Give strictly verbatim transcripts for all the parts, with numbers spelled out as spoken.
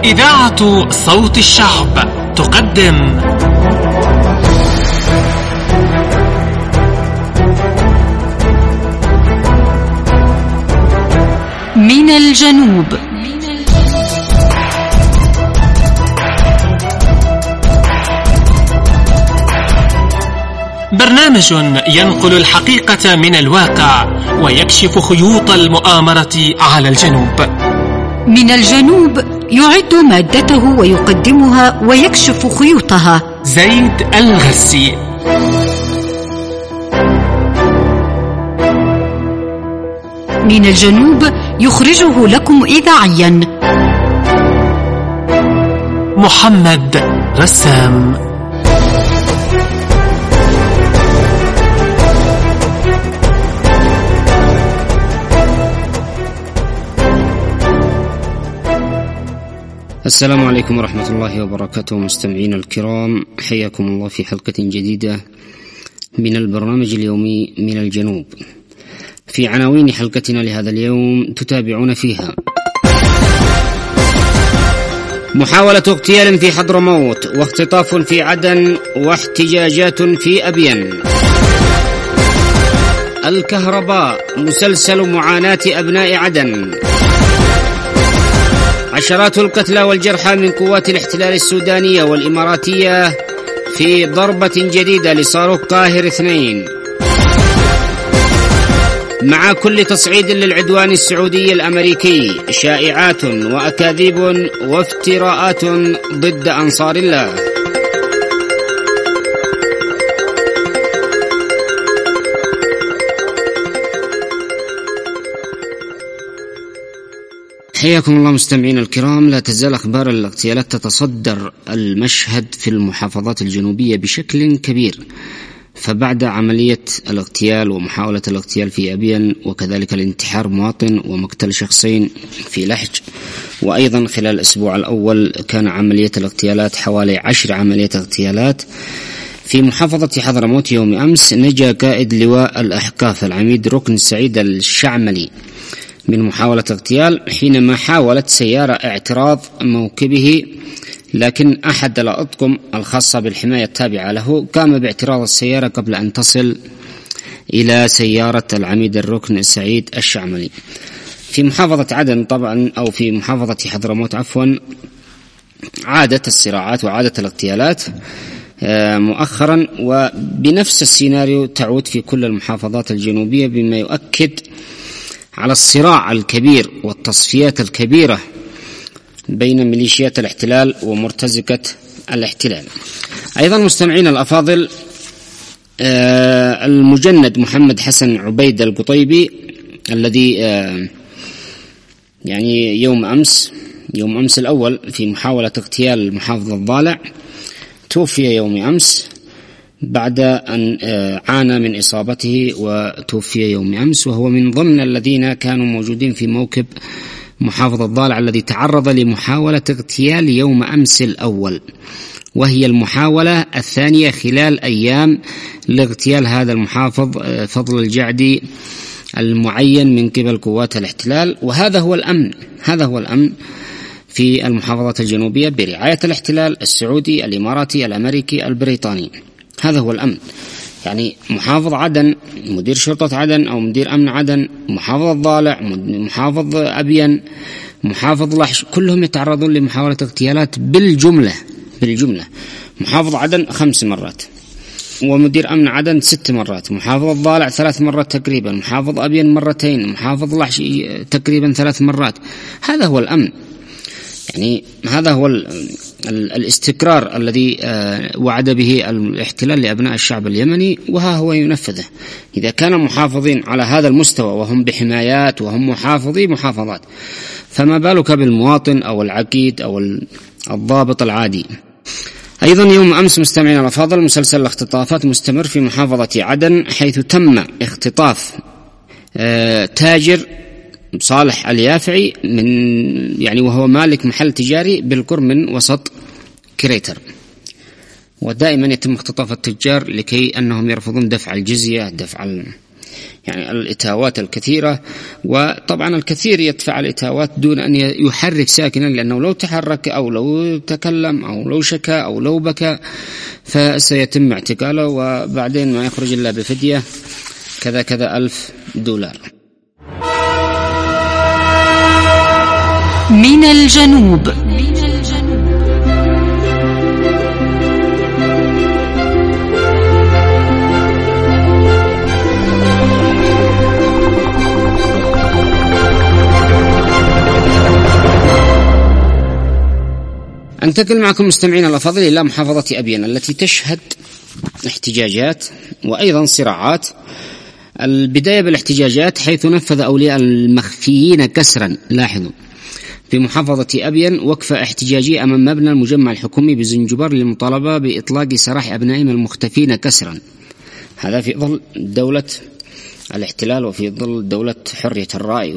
إذاعة صوت الشعب تقدم من الجنوب. برنامج ينقل الحقيقة من الواقع ويكشف خيوط المؤامرة على الجنوب. من الجنوب يعد مادته ويقدمها ويكشف خيوطها زيد الغسي. من الجنوب يخرجه لكم إذاعيا محمد رسام. السلام عليكم ورحمة الله وبركاته. مستمعين الكرام، حياكم الله في حلقة جديدة من البرنامج اليومي من الجنوب. في عناوين حلقتنا لهذا اليوم تتابعون فيها: محاولة اغتيال في حضرموت، واختطاف في عدن، واحتجاجات في أبين. الكهرباء، مسلسل معاناة أبناء عدن. عشرات القتلى والجرحى من قوات الاحتلال السودانية والإماراتية في ضربة جديدة لصاروخ قاهر اثنين. مع كل تصعيد للعدوان السعودي الأمريكي شائعات وأكاذيب وافتراءات ضد أنصار الله. حياكم الله مستمعين الكرام. لا تزال أخبار الاغتيالات تتصدر المشهد في المحافظات الجنوبية بشكل كبير. فبعد عملية الاغتيال ومحاولة الاغتيال في أبين، وكذلك الانتحار مواطن ومقتل شخصين في لحج، وأيضا خلال الأسبوع الأول كان عملية الاغتيالات حوالي عشر عمليات اغتيالات في محافظة حضرموت. يوم أمس نجا قائد لواء الأحقاف العميد ركن سعيد الشعملي من محاولة اغتيال حينما حاولت سيارة اعتراض موكبه، لكن أحد الأطقم الخاصة بالحماية التابعة له قام باعتراض السيارة قبل أن تصل إلى سيارة العميد الركن سعيد الشعملي. في محافظة عدن طبعا أو في محافظة حضرموت عفوا عادت الصراعات وعادت الاغتيالات مؤخرا، وبنفس السيناريو تعود في كل المحافظات الجنوبية، بما يؤكد على الصراع الكبير والتصفيات الكبيرة بين ميليشيات الاحتلال ومرتزقة الاحتلال. أيضا مستمعين الأفاضل، المجند محمد حسن عبيد القطيبي الذي يعني يوم أمس يوم أمس الأول في محاولة اغتيال محافظ الضالع توفي يوم أمس بعد أن عانى من إصابته، وتوفي يوم أمس وهو من ضمن الذين كانوا موجودين في موكب محافظ الضالع الذي تعرض لمحاولة اغتيال يوم أمس الأول، وهي المحاولة الثانية خلال أيام لاغتيال هذا المحافظ فضل الجعدي المعين من قبل قوات الاحتلال. وهذا هو الأمن هذا هو الأمن في المحافظات الجنوبية برعاية الاحتلال السعودي الإماراتي الأمريكي البريطاني. هذا هو الأمن. يعني محافظ عدن، مدير شرطة عدن أو مدير أمن عدن، محافظ الضالع، محافظ أبين، محافظ لحج، كلهم يتعرضون لمحاولة اغتيالات بالجملة بالجملة. محافظ عدن خمس مرات، ومدير أمن عدن ست مرات، محافظ الضالع ثلاث مرات تقريبا، محافظ أبين مرتين، محافظ لحج تقريبا ثلاث مرات. هذا هو الأمن. يعني هذا هو الاستقرار الذي وعد به الاحتلال لأبناء الشعب اليمني، وها هو ينفذه. إذا كان محافظين على هذا المستوى وهم بحمايات وهم محافظي محافظات، فما بالك بالمواطن أو العقيد أو الضابط العادي. أيضا يوم أمس مستمعين الأفاضل، مسلسل الاختطافات مستمر في محافظة عدن، حيث تم اختطاف تاجر صالح اليافعي من يعني وهو مالك محل تجاري بالقرب من وسط كريتر. ودائما يتم اختطاف التجار لكي أنهم يرفضون دفع الجزية، دفع يعني الإتاوات الكثيرة. وطبعا الكثير يدفع الإتاوات دون أن يحرك ساكنا، لأنه لو تحرك أو لو تكلم أو لو شكى أو لو بكى فسيتم اعتقاله، وبعدين ما يخرج إلا بفدية كذا كذا ألف دولار. من الجنوب. أنتقل معكم مستمعين الأفاضل إلى محافظة أبين التي تشهد احتجاجات وأيضا صراعات. البداية بالاحتجاجات، حيث نفذ أولياء المخفيين كسرا، لاحظوا، في محافظة أبين وقفة احتجاجية أمام مبنى المجمع الحكومي بزنجبار للمطالبة بإطلاق سراح أبنائهم المختفين كسرا. هذا في ظل دولة الاحتلال وفي ظل دولة حرية الرأي.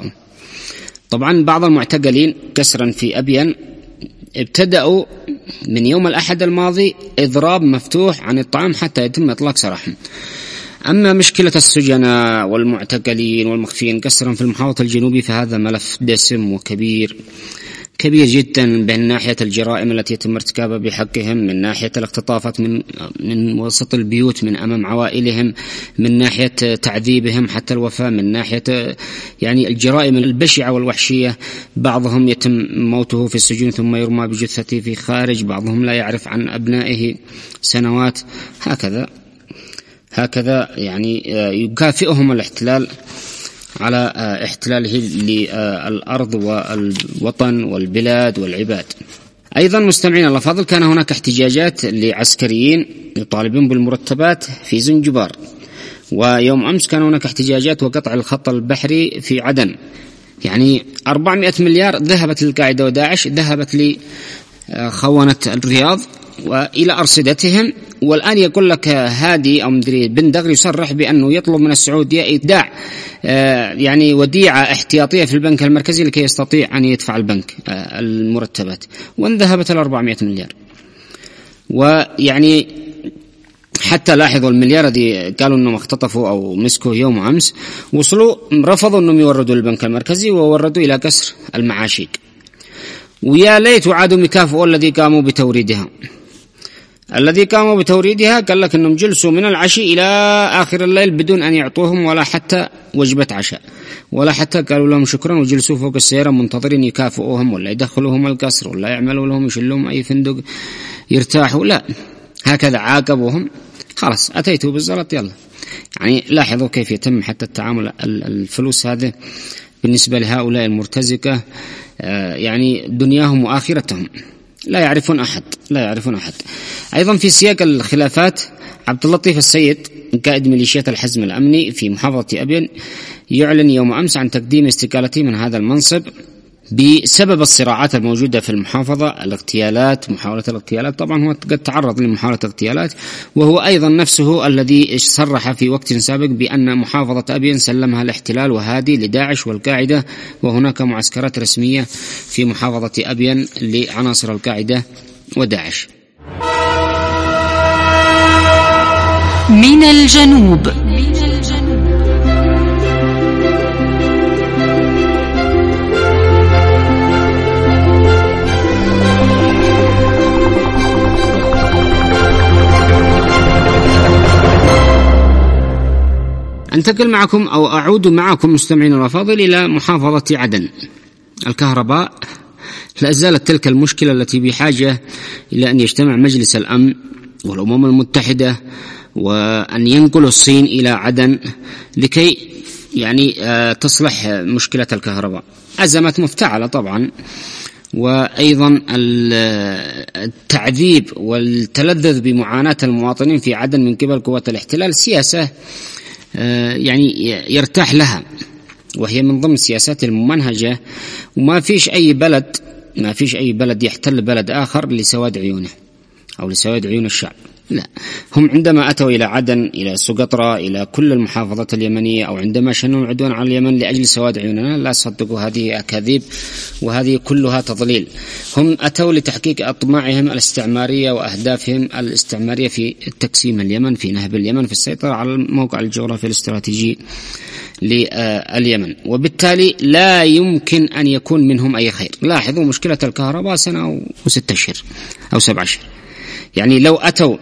وطبعا بعض المعتقلين كسرا في أبين ابتدأوا من يوم الأحد الماضي إضراب مفتوح عن الطعام حتى يتم إطلاق سراحهم. أما مشكلة السجناء والمعتقلين والمخفيين كسرا في المحافظة الجنوبي فهذا ملف دسم وكبير كبير جدا، من ناحية الجرائم التي يتم ارتكابها بحقهم، من ناحية الاختطافات من من وسط البيوت من أمام عوائلهم، من ناحية تعذيبهم حتى الوفاة، من ناحية يعني الجرائم البشعة والوحشية. بعضهم يتم موته في السجن ثم يرمى بجثته في خارج، بعضهم لا يعرف عن أبنائه سنوات. هكذا هكذا يعني يكافئهم الاحتلال على احتلاله للأرض والوطن والبلاد والعباد. أيضا مستمعين الأفاضل، كان هناك احتجاجات لعسكريين يطالبون بالمرتبات في زنجبار. ويوم أمس كان هناك احتجاجات وقطع الخط البحري في عدن. يعني أربعمائة مليار ذهبت للقاعدة وداعش، ذهبت لخونة الرياض وإلى أرصدتهم. والآن يقول لك هادي أو مدري بن دغري يصرح بأنه يطلب من السعودية إيداع يعني وديعة احتياطية في البنك المركزي لكي يستطيع أن يدفع البنك المرتبات، وان ذهبت الأربعمائة مليار. ويعني حتى لاحظوا المليار الذي قالوا أنهم اختطفوا أو مسكوا يوم أمس، وصلوا رفضوا أنهم يوردوا للبنك المركزي ووردوا إلى كسر المعاشيق. ويا ليت عادوا مكافئوا الذي قاموا بتوريدها. الذي قاموا بتوريدها قال لك أنهم جلسوا من العشي إلى آخر الليل بدون أن يعطوهم ولا حتى وجبة عشاء، ولا حتى قالوا لهم شكرا، وجلسوا فوق السيارة منتظرين يكافئوهم ولا يدخلوهم القصر ولا يعملوا لهم يشلهم أي فندق يرتاحوا. لا، هكذا عاقبوهم. خلاص أتيتوا بالزلط يلا. يعني لاحظوا كيف يتم حتى التعامل. الفلوس هذه بالنسبة لهؤلاء المرتزقة يعني دنياهم وآخرتهم، لا يعرفون أحد لا يعرفون أحد. أيضا في سياق الخلافات، عبد اللطيف السيد قائد ميليشيات الحزم الأمني في محافظة أبين يعلن يوم أمس عن تقديم استقالته من هذا المنصب بسبب الصراعات الموجودة في المحافظة، الاغتيالات، محاولة الاغتيالات. طبعا هو قد تعرض لمحاولة اغتيالات، وهو أيضا نفسه الذي صرح في وقت سابق بأن محافظة أبين سلمها الاحتلال وهادي لداعش والقاعدة، وهناك معسكرات رسمية في محافظة أبين لعناصر القاعدة وداعش. من الجنوب. أنتقل معكم أو أعود معكم مستمعين الأفاضل إلى محافظة عدن. الكهرباء لا زالت تلك المشكلة التي بحاجة إلى أن يجتمع مجلس الأمن والأمم المتحدة وأن ينقل الصين إلى عدن لكي يعني تصلح مشكلة الكهرباء. أزمات مفتعلة طبعا، وأيضا التعذيب والتلذذ بمعاناة المواطنين في عدن من قبل قوات الاحتلال سياسة يعني يرتاح لها، وهي من ضمن السياسات الممنهجة. وما فيش أي بلد ما فيش أي بلد يحتل بلد آخر لسواد عيونه أو لسواد عيون الشعب. لا، هم عندما أتوا إلى عدن، إلى سقطرى، إلى كل المحافظات اليمنية، أو عندما شنوا العدوان على اليمن لأجل سواد عيوننا، لا صدقوا، هذه أكاذيب وهذه كلها تضليل. هم أتوا لتحقيق أطماعهم الاستعمارية وأهدافهم الاستعمارية في تقسيم اليمن، في نهب اليمن، في السيطرة على الموقع الجغرافي الاستراتيجي لليمن، وبالتالي لا يمكن أن يكون منهم أي خير. لاحظوا مشكلة الكهرباء سنة وستة أشهر أو سبع أشهر، يعني لو أتوا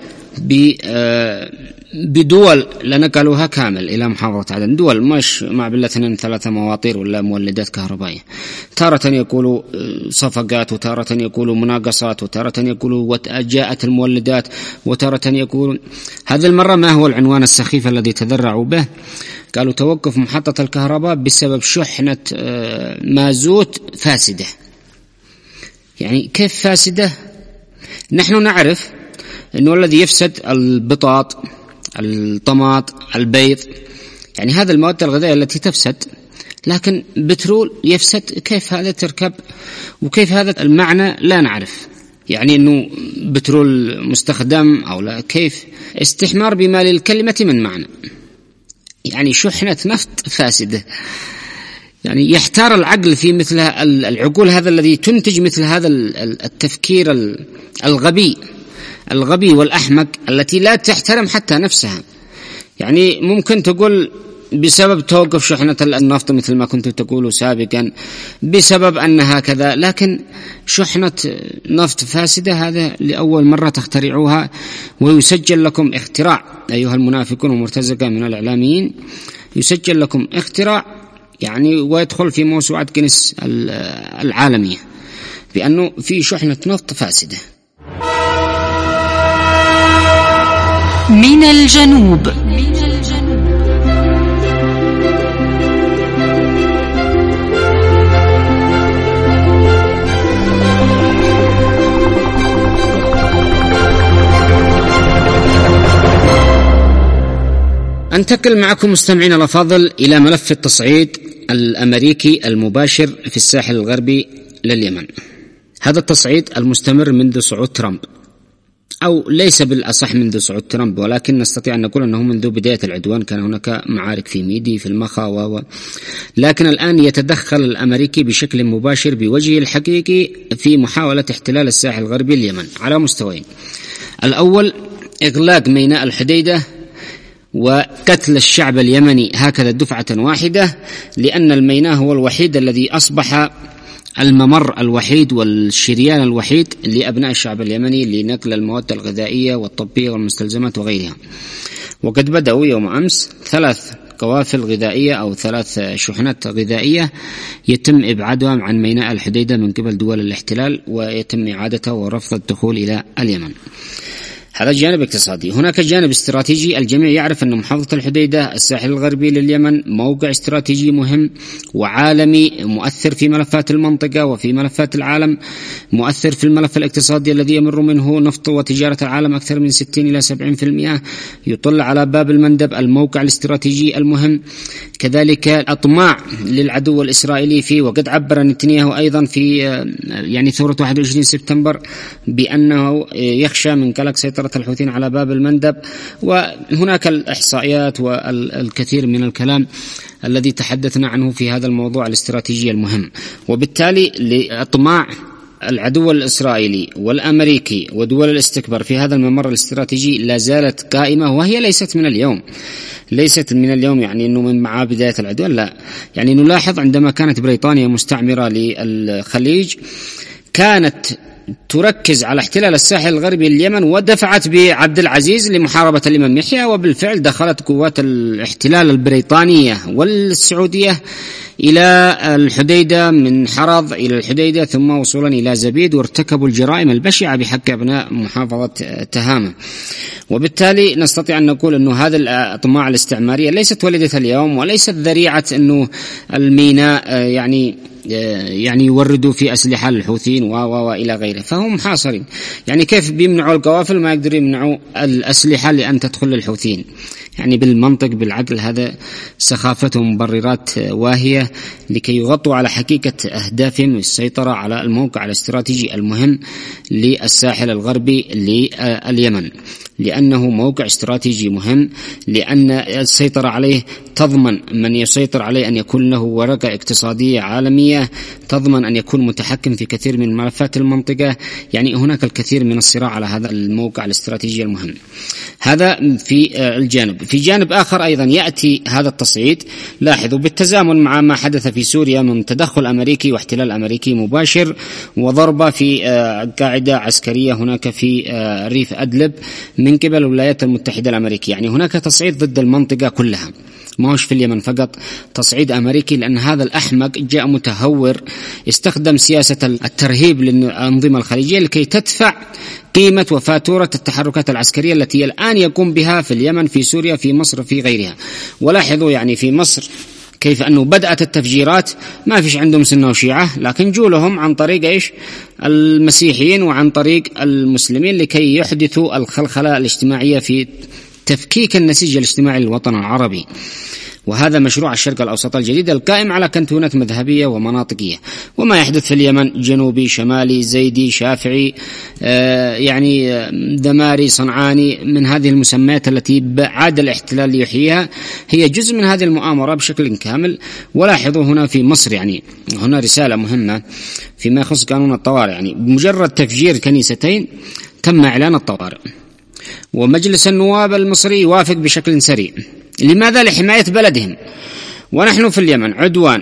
بدول لنقلوها كامل إلى محافظة عدن، دول مش مع بالله اثنين ثلاثة مواطير ولا مولدات كهربائية، تارة يقولوا صفقات، وتارة يقولوا مناقصات، وتارة يقولوا جاءت المولدات، وتارة يقولون. هذه المرة ما هو العنوان السخيف الذي تذرعوا به؟ قالوا توقف محطة الكهرباء بسبب شحنة مازوت فاسدة. يعني كيف فاسدة؟ نحن نعرف أنه الذي يفسد البطاط، الطماط، البيض، يعني هذا المواد الغذائية التي تفسد، لكن بترول يفسد. كيف هذا تركب؟ وكيف هذا المعنى لا نعرف، يعني أنه بترول مستخدم أو لا، كيف؟ استحمار بما للكلمة من معنى، يعني شحنة نفط فاسدة. يعني يحتار العقل في مثل العقول هذا الذي تنتج مثل هذا التفكير الغبي الغبي والأحمق التي لا تحترم حتى نفسها. يعني ممكن تقول بسبب توقف شحنة النفط مثل ما كنت تقول سابقا، بسبب أنها كذا، لكن شحنة نفط فاسدة هذا لأول مرة تخترعوها، ويسجل لكم اختراع أيها المنافقون ومرتزقة من الإعلاميين، يسجل لكم اختراع يعني ويدخل في موسوعة جينيس العالمية بأنه في شحنة نفط فاسدة. من الجنوب. أنتقل معكم مستمعين الأفاضل إلى ملف التصعيد الأمريكي المباشر في الساحل الغربي لليمن. هذا التصعيد المستمر منذ صعود ترامب، أو ليس بالأصح منذ صعود ترامب، ولكن نستطيع أن نقول أنه منذ بداية العدوان كان هناك معارك في ميدي، في المخا و لكن الآن يتدخل الأمريكي بشكل مباشر بوجهه الحقيقي في محاولة احتلال الساحل الغربي لليمن على مستويين. الأول إغلاق ميناء الحديدة وقتل الشعب اليمني هكذا دفعة واحدة، لأن الميناء هو الوحيد الذي أصبح الممر الوحيد والشريان الوحيد لأبناء الشعب اليمني لنقل المواد الغذائية والطبية والمستلزمات وغيرها. وقد بدأوا يوم أمس ثلاث قوافل غذائية أو ثلاث شحنات غذائية يتم إبعادها عن ميناء الحديدة من قبل دول الاحتلال، ويتم إعادته ورفض الدخول إلى اليمن. هذا جانب اقتصادي. هناك جانب استراتيجي. الجميع يعرف أن محافظة الحديدة الساحل الغربي لليمن موقع استراتيجي مهم وعالمي، مؤثر في ملفات المنطقة وفي ملفات العالم، مؤثر في الملف الاقتصادي الذي يمر منه نفط وتجارة العالم أكثر من ستين إلى سبعين بالمئة، يطل على باب المندب، الموقع الاستراتيجي المهم. كذلك أطماع للعدو الإسرائيلي فيه، وقد عبر نتنياهو أيضا في يعني ثورة واحد وعشرين سبتمبر بأنه يخشى من قلق سيطرة الحوثيين على باب المندب. وهناك الإحصائيات والكثير من الكلام الذي تحدثنا عنه في هذا الموضوع الاستراتيجي المهم. وبالتالي لأطماع العدو الإسرائيلي والأمريكي ودول الاستكبار في هذا الممر الاستراتيجي لا زالت قائمة، وهي ليست من اليوم ليست من اليوم يعني أنه من مع بداية العدوان، لا. يعني نلاحظ عندما كانت بريطانيا مستعمرة للخليج كانت تركز على احتلال الساحل الغربي لليمن، ودفعت بعبد العزيز لمحاربة الإمام يحيى، وبالفعل دخلت قوات الاحتلال البريطانية والسعودية إلى الحديدة، من حرض إلى الحديدة ثم وصولا إلى زبيد، وارتكبوا الجرائم البشعة بحق أبناء محافظة تهامة. وبالتالي نستطيع أن نقول أنه هذه الأطماع الاستعمارية ليست وليدة اليوم، وليست ذريعة أنه الميناء يعني يعني يوردوا في أسلحة للحوثيين وإلى غيره، فهم حاصرين. يعني كيف بيمنعوا القوافل ما يقدروا يمنعوا الأسلحة لأن تدخل للحوثيين؟ يعني بالمنطق بالعقل هذا سخافة ومبررات واهية لكي يغطوا على حقيقة أهدافهم السيطرة على الموقع الاستراتيجي المهم للساحل الغربي لليمن. لأنه موقع استراتيجي مهم، لأن السيطرة عليه تضمن من يسيطر عليه أن يكون له ورقة اقتصادية عالمية، تضمن أن يكون متحكم في كثير من ملفات المنطقة. يعني هناك الكثير من الصراع على هذا الموقع الاستراتيجي المهم. هذا في الجانب. في جانب آخر أيضا يأتي هذا التصعيد، لاحظوا، بالتزامن مع ما حدث في سوريا من تدخل أمريكي واحتلال أمريكي مباشر وضربة في قاعدة عسكرية هناك في ريف أدلب من قبل الولايات المتحدة الأمريكية. يعني هناك تصعيد ضد المنطقة كلها، ما هوش في اليمن فقط تصعيد أمريكي، لأن هذا الأحمق جاء متهور استخدم سياسة الترهيب للأنظمة الخليجية لكي تدفع قيمة وفاتورة التحركات العسكرية التي الآن يقوم بها في اليمن، في سوريا، في مصر، في غيرها. ولاحظوا يعني في مصر كيف أنه بدأت التفجيرات، ما فيش عندهم سنة وشيعة، لكن جولهم عن طريق إيش؟ المسيحيين وعن طريق المسلمين لكي يحدثوا الخلخلة الاجتماعية في تفكيك النسيج الاجتماعي للوطن العربي. وهذا مشروع الشرق الأوسط الجديد القائم على كنتونات مذهبية ومناطقية. وما يحدث في اليمن جنوبي، شمالي، زيدي، شافعي، آه يعني دماري، صنعاني، من هذه المسميات التي عاد الاحتلال ليحييها، هي جزء من هذه المؤامرة بشكل كامل. ولاحظوا هنا في مصر يعني هنا رسالة مهمة فيما يخص قانون الطوارئ. يعني بمجرد تفجير كنيستين تم إعلان الطوارئ، ومجلس النواب المصري يوافق بشكل سريع. لماذا؟ لحماية بلدهم. ونحن في اليمن عدوان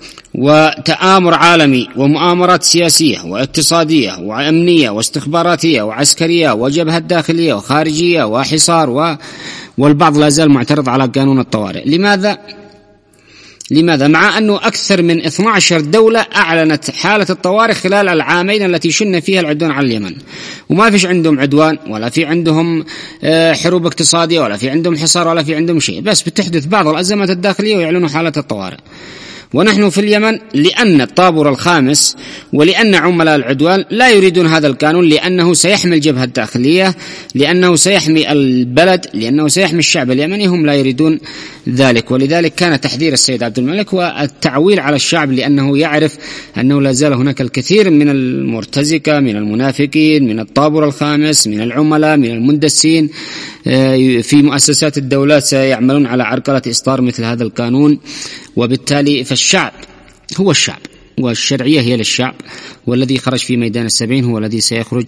وتآمر عالمي ومؤامرات سياسية واقتصادية وأمنية واستخباراتية وعسكرية وجبهة داخلية وخارجية وحصار و... والبعض لا زال معترض على قانون الطوارئ. لماذا؟ لماذا؟ مع أنه أكثر من اثنتي عشرة دولة أعلنت حالة الطوارئ خلال العامين التي شن فيها العدوان على اليمن، وما فيش عندهم عدوان ولا في عندهم حروب اقتصادية ولا في عندهم حصار ولا في عندهم شيء، بس بتحدث بعض الأزمات الداخلية ويعلنوا حالة الطوارئ. ونحن في اليمن لأن الطابور الخامس ولأن عملاء العدوان لا يريدون هذا القانون، لأنه سيحمي الجبهة الداخلية، لأنه سيحمي البلد، لأنه سيحمي الشعب اليمني، هم لا يريدون ذلك. ولذلك كان تحذير السيد عبد الملك والتعويل على الشعب، لأنه يعرف أنه لا زال هناك الكثير من المرتزقة، من المنافقين، من الطابور الخامس، من العملاء، من المندسين في مؤسسات الدولة سيعملون على عرقلة إصدار مثل هذا القانون. وبالتالي فالشعب هو الشعب والشرعية هي للشعب، والذي خرج في ميدان السبعين هو الذي سيخرج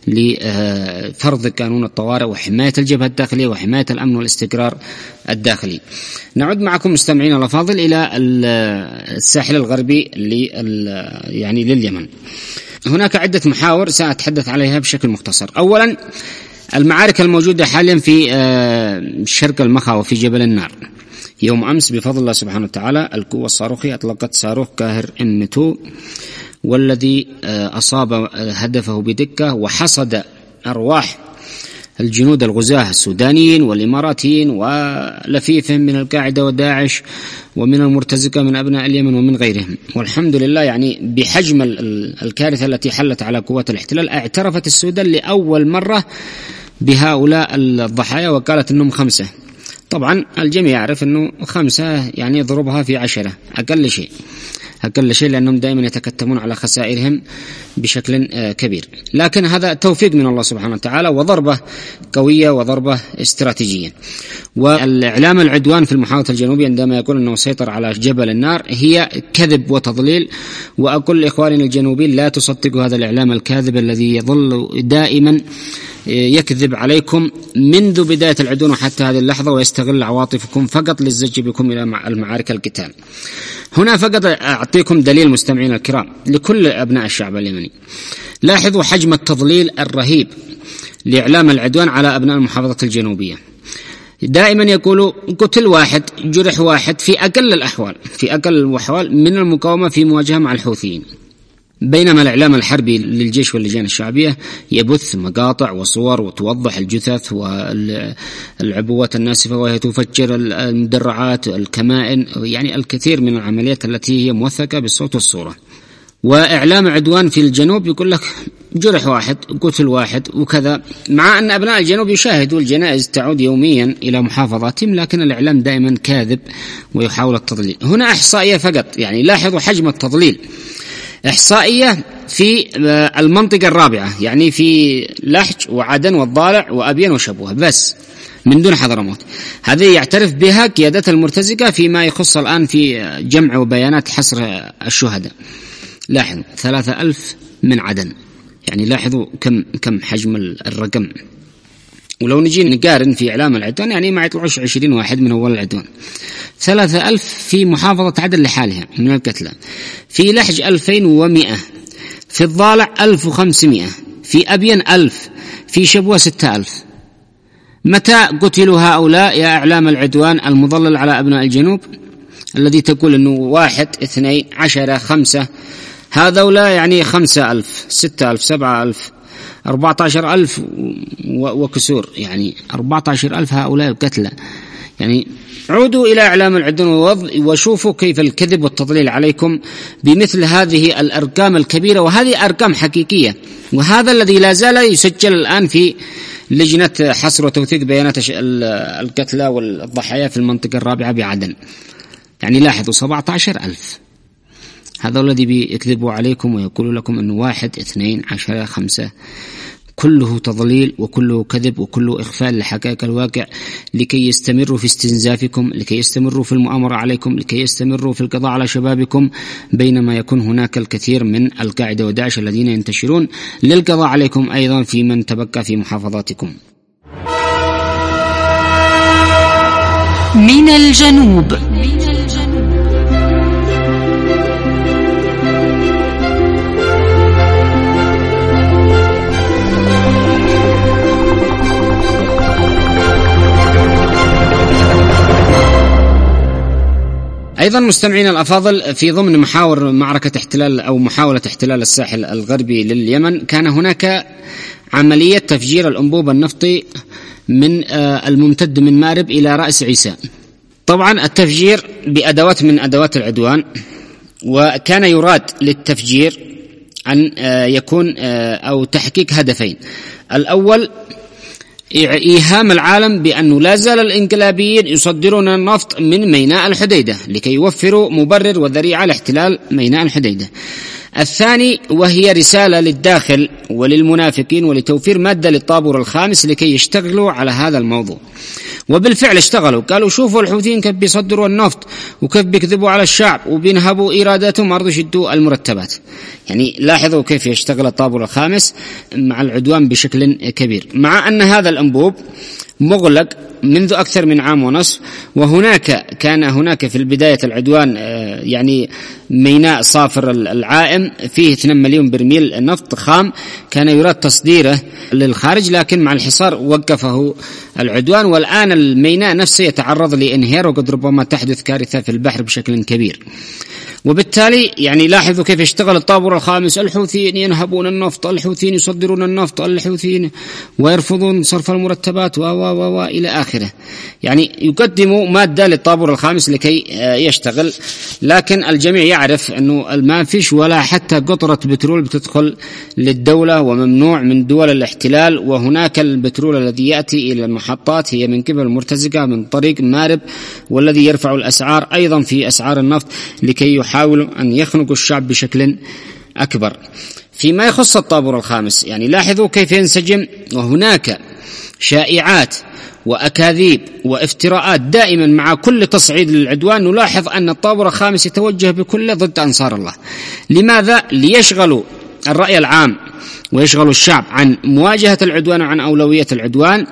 لفرض قانون الطوارئ وحماية الجبهة الداخلية وحماية الأمن والاستقرار الداخلي. نعود معكم مستمعين الأفاضل إلى الساحل الغربي يعني لليمن. هناك عدة محاور سأتحدث عليها بشكل مختصر. أولا، المعارك الموجودة حاليا في شرق المخا وفي جبل النار. يوم أمس بفضل الله سبحانه وتعالى القوة الصاروخية أطلقت صاروخ قاهر إم اثنين، والذي أصاب هدفه بدقة وحصد أرواح الجنود الغزاة السودانيين والإماراتيين ولفيفهم من القاعدة وداعش ومن المرتزقة من أبناء اليمن ومن غيرهم. والحمد لله يعني بحجم الكارثة التي حلت على قوات الاحتلال اعترفت السودان لأول مرة بهؤلاء الضحايا وقالت أنهم خمسة. طبعا الجميع يعرف أنه خمسة يعني يضربها في عشرة أقل شيء أقل شيء لأنهم دائما يتكتمون على خسائرهم بشكل كبير. لكن هذا توفيق من الله سبحانه وتعالى وضربة قوية وضربة استراتيجية. والإعلام العدوان في المحاوطة الجنوبية عندما يقول أنه سيطر على جبل النار هي كذب وتضليل. وأقول لإخواننا الجنوبيين لا تصدقوا هذا الإعلام الكاذب الذي يظل دائما يكذب عليكم منذ بداية العدوان وحتى هذه اللحظة، ويستغل عواطفكم فقط للزج بكم إلى المعارك القتال. هنا فقط أعطيكم دليل مستمعين الكرام لكل أبناء الشعب اليمني. لاحظوا حجم التضليل الرهيب لإعلام العدوان على أبناء المحافظة الجنوبية. دائما يقولوا قتل واحد، جرح واحد، في أقل الأحوال في أقل الأحوال من المقاومة في مواجهة مع الحوثيين، بينما الإعلام الحربي للجيش واللجان الشعبية يبث مقاطع وصور وتوضح الجثث والعبوات الناسفة وهي تفجر المدرعات الكمائن، يعني الكثير من العمليات التي هي موثقة بالصوت والصورة. وإعلام عدوان في الجنوب يقول لك جرح واحد، قتل واحد وكذا، مع أن أبناء الجنوب يشاهدوا الجنائز تعود يوميا إلى محافظاتهم، لكن الإعلام دائما كاذب ويحاول التضليل. هنا إحصائية فقط، يعني لاحظوا حجم التضليل. إحصائية في المنطقة الرابعة، يعني في لحج وعدن والضالع وأبين وشبوة بس من دون حضرموت. هذه يعترف بها قيادة المرتزقة فيما يخص الآن في جمع وبيانات حصر الشهداء. لاحظوا ثلاثة ألف من عدن، يعني لاحظوا كم كم حجم الرقم. ولو نجي نقارن في إعلام العدوان يعني ما يطلعوش عشرين واحد من أول العدوان. ثلاثة ألف في محافظة عدن لحالها من القتلى، في لحج ألفين ومئة، في الضالع ألف وخمسمئة، في أبين ألف، في شبوة ستة ألف. متى قتلوا هؤلاء يا إعلام العدوان المضلل على أبناء الجنوب الذي تقول أنه واحد اثنين عشرة خمسة؟ هذولا يعني خمسة ألف، ستة ألف، سبعة ألف، أربعة عشر ألف وكسور، يعني أربعة عشر ألف هؤلاء قتلى. يعني عودوا إلى إعلام العدوان وشوفوا كيف الكذب والتضليل عليكم بمثل هذه الأرقام الكبيرة، وهذه أرقام حقيقية، وهذا الذي لا زال يسجل الآن في لجنة حصر وتوثيق بيانات القتلى والضحايا في المنطقة الرابعة بعدن. يعني لاحظوا سبعة عشر ألف، هذا الذي بيكذبوا عليكم ويقولوا لكم أنه واحد اثنين عشرة خمسة، كله تضليل وكله كذب وكله إخفاء لحقائق الواقع لكي يستمروا في استنزافكم، لكي يستمروا في المؤامرة عليكم، لكي يستمروا في القضاء على شبابكم، بينما يكون هناك الكثير من القاعدة وداعش الذين ينتشرون للقضاء عليكم أيضا في من تبقى في محافظاتكم. من الجنوب. أيضا مستمعين الأفاضل، في ضمن محاور معركة احتلال أو محاولة احتلال الساحل الغربي لليمن كان هناك عملية تفجير الأنبوب النفطي من الممتد من مأرب إلى رأس عيسى. طبعا التفجير بأدوات من أدوات العدوان، وكان يراد للتفجير أن يكون أو تحقيق هدفين: الأول إيهام العالم بأنه لا زال الإنقلابيين يصدرون النفط من ميناء الحديدة لكي يوفروا مبرر وذريعة لاحتلال ميناء الحديدة. الثاني وهي رسالة للداخل وللمنافقين ولتوفير مادة للطابور الخامس لكي يشتغلوا على هذا الموضوع. وبالفعل اشتغلوا، قالوا شوفوا الحوثيين كيف بيصدروا النفط وكيف بيكذبوا على الشعب وبينهبوا إيراداتهم ما رضوا يشدوا المرتبات. يعني لاحظوا كيف يشتغل الطابور الخامس مع العدوان بشكل كبير، مع أن هذا الأنبوب مغلق منذ أكثر من عام ونصف. وهناك كان هناك في البداية العدوان يعني ميناء صافر العائم فيه اثنين مليون برميل نفط خام كان يراد تصديره للخارج، لكن مع الحصار وقفه العدوان، والآن الميناء نفسه يتعرض لانهيار وقد ربما تحدث كارثة في البحر بشكل كبير. وبالتالي يعني لاحظوا كيف يشتغل الطابور الخامس: الحوثيين ينهبون النفط، الحوثيين يصدرون النفط، الحوثيين ويرفضون صرف المرتبات و و و إلى آخره. يعني يقدموا مادة للطابور الخامس لكي يشتغل، لكن الجميع يعرف أنه ما فيش ولا حتى قطرة بترول بتدخل للدولة وممنوع من دول الاحتلال. وهناك البترول الذي يأتي إلى المحطات هي من قبل المرتزقة من طريق مأرب، والذي يرفع الأسعار أيضا في أسعار النفط لكي يحاولوا أن يخنقوا الشعب بشكل أكبر. فيما يخص الطابور الخامس يعني لاحظوا كيف ينسجم، وهناك شائعات وأكاذيب وافتراءات دائما مع كل تصعيد للعدوان. نلاحظ أن الطابور الخامس يتوجه بكل ضد أنصار الله. لماذا؟ ليشغلوا الرأي العام ويشغلوا الشعب عن مواجهة العدوان وعن أولوية العدوان،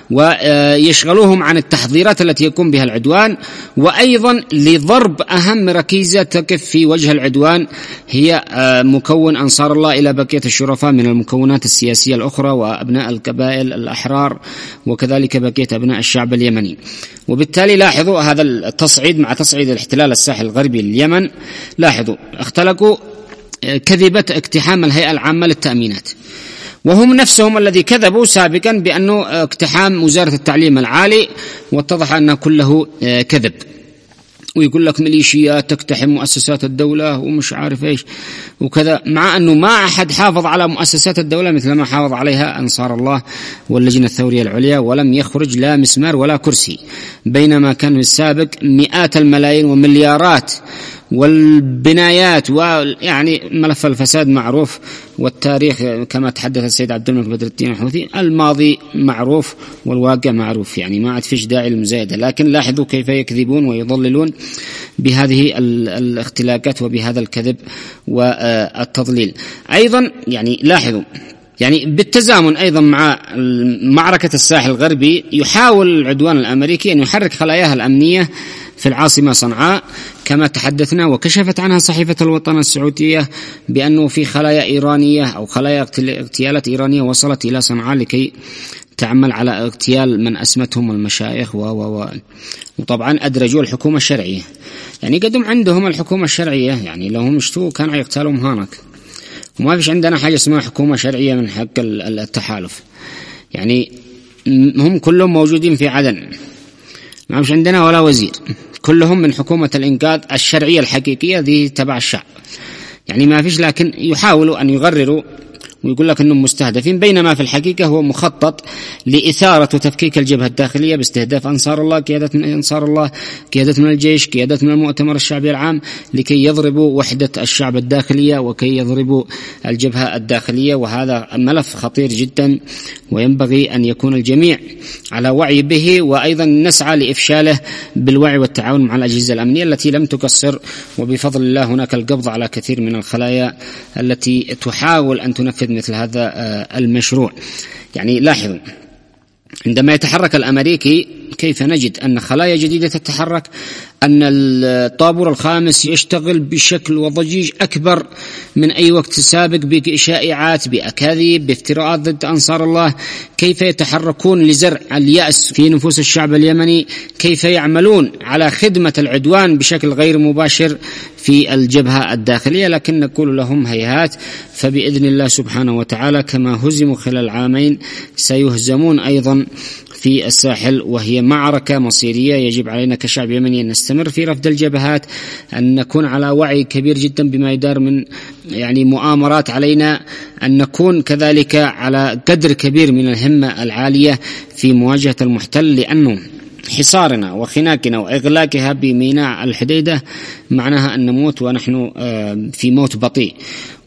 ويشغلوهم عن التحضيرات التي يقوم بها العدوان، وأيضا لضرب أهم ركيزة تقف في وجه العدوان هي مكون أنصار الله إلى بقية الشرفاء من المكونات السياسية الأخرى وأبناء القبائل الأحرار وكذلك بقية أبناء الشعب اليمني. وبالتالي لاحظوا هذا التصعيد مع تصعيد الاحتلال الساحل الغربي لليمن، لاحظوا اختلقوا كذبة اقتحام الهيئة العامة للتأمينات، وهم نفسهم الذي كذبوا سابقا بأنه اقتحام وزارة التعليم العالي، واتضح أنه كله كذب. ويقول لك ميليشيات تقتحم مؤسسات الدولة ومش عارف ايش وكذا، مع أنه ما أحد حافظ على مؤسسات الدولة مثل ما حافظ عليها أنصار الله واللجنة الثورية العليا، ولم يخرج لا مسمار ولا كرسي، بينما كان في السابق مئات الملايين ومليارات والبنايات، ويعني ملف الفساد معروف، والتاريخ كما تحدث السيد عبد الملك بدر الدين الحوثي الماضي معروف والواقع معروف، يعني ما عاد فيش داعي للمزايدة. لكن لاحظوا كيف يكذبون ويضللون بهذه الاختلاقات وبهذا الكذب والتضليل. أيضا يعني لاحظوا يعني بالتزامن أيضا مع معركة الساحل الغربي يحاول العدوان الأمريكي أن يحرك خلاياها الأمنية في العاصمة صنعاء كما تحدثنا، وكشفت عنها صحيفة الوطن السعودية بأنه في خلايا إيرانية أو خلايا اغتيالات إيرانية وصلت إلى صنعاء لكي تعمل على اغتيال من أسمتهم المشايخ و و وطبعا أدرجوا الحكومة الشرعية، يعني قدم عندهم الحكومة الشرعية، يعني لو هم اشتوا كانوا يقتالهم هناك، وما فيش عندنا حاجة اسمها حكومة شرعية من حق التحالف. يعني هم كلهم موجودين في عدن، ما فيش عندنا ولا وزير، كلهم من حكومة الإنقاذ الشرعية الحقيقية ذي تبع الشعب، يعني ما فيش، لكن يحاولوا أن يغرروا ويقول لك أنهم مستهدفين، بينما في الحقيقة هو مخطط لإثارة وتفكيك الجبهة الداخلية باستهداف أنصار الله، قيادة من أنصار الله، قيادة من الجيش، قيادة من المؤتمر الشعبي العام، لكي يضربوا وحدة الشعب الداخلية وكي يضربوا الجبهة الداخلية. وهذا ملف خطير جدا وينبغي أن يكون الجميع على وعي به، وأيضا نسعى لإفشاله بالوعي والتعاون مع الأجهزة الأمنية التي لم تقصر، وبفضل الله هناك القبض على كثير من الخلايا التي تحاول أن تنفذ مثل هذا المشروع. يعني لاحظوا عندما يتحرك الأمريكي كيف نجد أن خلايا جديدة تتحرك، أن الطابور الخامس يشتغل بشكل وضجيج أكبر من أي وقت سابق، بشائعات، بأكاذيب، بافتراءات ضد أنصار الله، كيف يتحركون لزرع اليأس في نفوس الشعب اليمني، كيف يعملون على خدمة العدوان بشكل غير مباشر في الجبهة الداخلية. لكن نقول لهم هيهات، فبإذن الله سبحانه وتعالى كما هزموا خلال عامين سيهزمون أيضا في الساحل، وهي معركة مصيرية يجب علينا كشعب يمني أن نستمر في رفض الجبهات، أن نكون على وعي كبير جدا بما يدار من يعني مؤامرات علينا، أن نكون كذلك على قدر كبير من الهمة العالية في مواجهة المحتل، لأنه حصارنا وخناقنا وإغلاقها بميناء الحديدة معناها أن نموت ونحن في موت بطيء.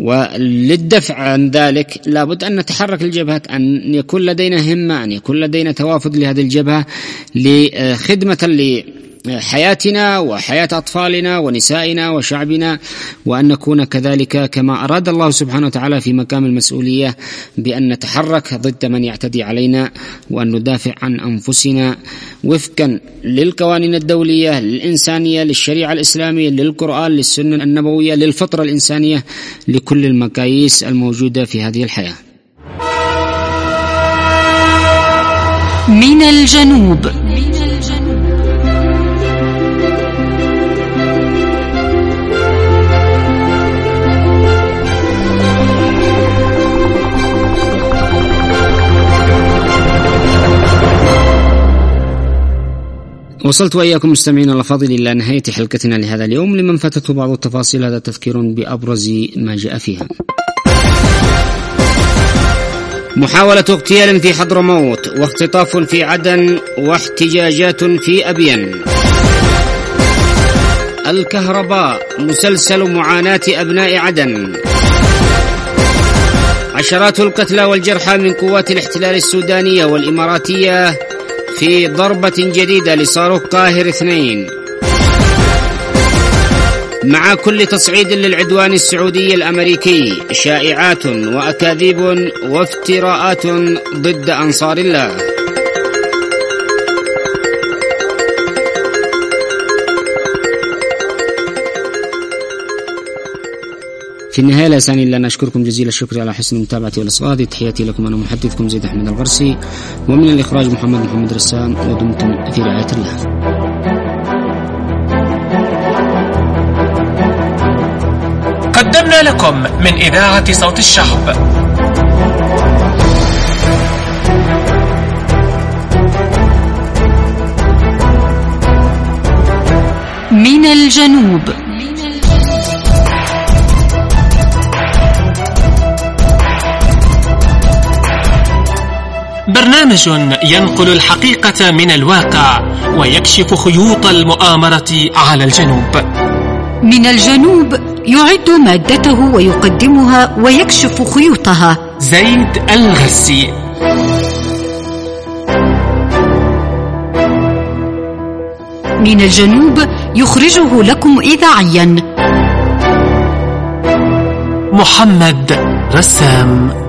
وللدفع عن ذلك لابد أن نتحرك الجبهات، أن يكون لدينا همة، أن يكون لدينا توافد لهذه الجبهة لخدمة لحياتنا وحياة أطفالنا ونسائنا وشعبنا، وأن نكون كذلك كما أراد الله سبحانه وتعالى في مقام المسؤولية بأن نتحرك ضد من يعتدي علينا، وأن ندافع عن أنفسنا وفقا للقوانين الدولية، للإنسانية، للشريعة الإسلامية، للقرآن، للسنة النبوية، للفطرة الإنسانية، لكل المقاييس الموجودة في هذه الحياة. من الجنوب. وصلت وإياكم مستمعين الأفاضل إلى نهاية حلقتنا لهذا اليوم. لمن فاتته بعض التفاصيل هذا تذكير بأبرز ما جاء فيها. محاولة اغتيال في حضرموت، واختطاف في عدن، واحتجاجات في أبين. الكهرباء، مسلسل معاناة أبناء عدن. عشرات القتلى والجرحى من قوات الاحتلال السودانية والإماراتية في ضربة جديدة لصاروخ قاهر اثنين. مع كل تصعيد للعدوان السعودي الأمريكي شائعات وأكاذيب وافتراءات ضد أنصار الله. في النهاية لا يسعني إلا أن أشكركم جزيل الشكر على حسن المتابعة والإصغاء. تحياتي لكم أنا محدثكم زيد أحمد الغرسي، ومن الإخراج محمد محمد رسام، ودمتم في رعاية الله. قدمنا لكم من إذاعة صوت الشعب من الجنوب. برنامج ينقل الحقيقة من الواقع ويكشف خيوط المؤامرة على الجنوب. من الجنوب يعد مادته ويقدمها ويكشف خيوطها زيد الغسي. من الجنوب يخرجه لكم إذاعيا محمد رسام.